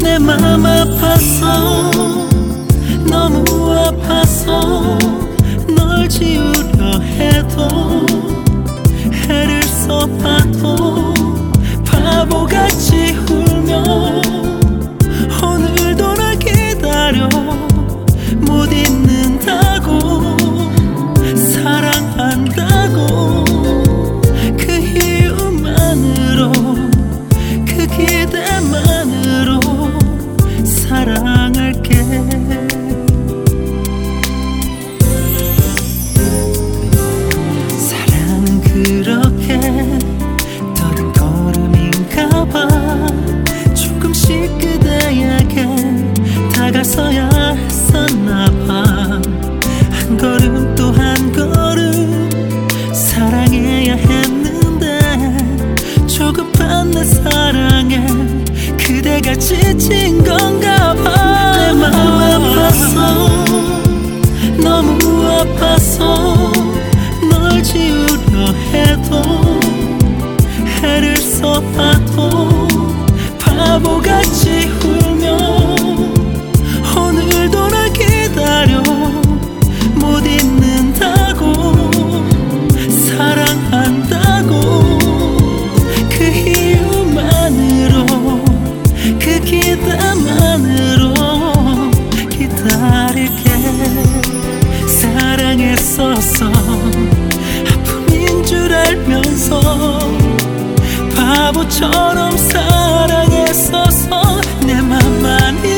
내 맘 아파서 너무 아파서 널 지우려 해도 해를 써봐도 바보같이 울며 오늘도 날 기다려 못 잊는다고 사랑한다고 그 이유만으로 그 기대만으로 사랑할게. 사랑은 그렇게 더딘 걸음인가봐. 조금씩 그대에게 다가서야 했었나봐. 한 걸음 또 한 걸음 사랑해야 했는데 조급한 내 사랑에 그대가 지친 건가 봐. 내 맘 아파서 너무 아파서 널 지우려 해도 해를 써봐도 바보같이 울며 오늘도 날 기다려 못 잊는다고 사랑한다고 그 이유만으로 그 기대만으로 기다릴게. 사랑했었어 아픔인 줄 알면서 바보처럼 사랑했었어. 내 맘만이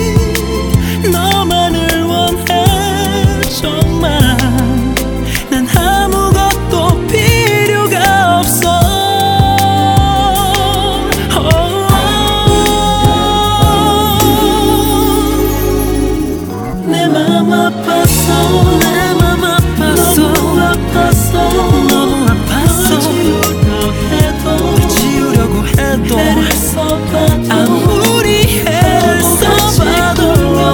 너만을 원해 정말. 난 아무것도 필요가 없어. 내 맘 아팠어 내 맘 아팠어 너무 아팠어 너무 아팠어 지우려고 해도 애를 써봐도 아무리 애를 써봐도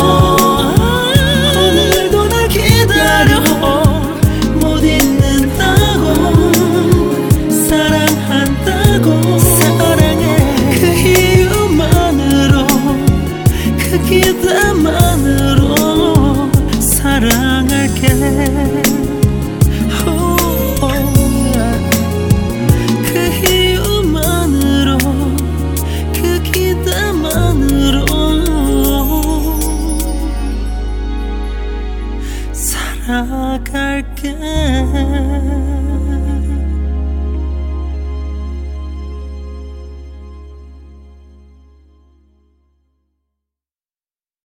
오늘도 날 기다려 못 잊는다고 사랑한다고 사랑해 그 이유만으로 그 기대만으로 사랑할게. 그 이유만으로 그 기대만으로 살아갈게.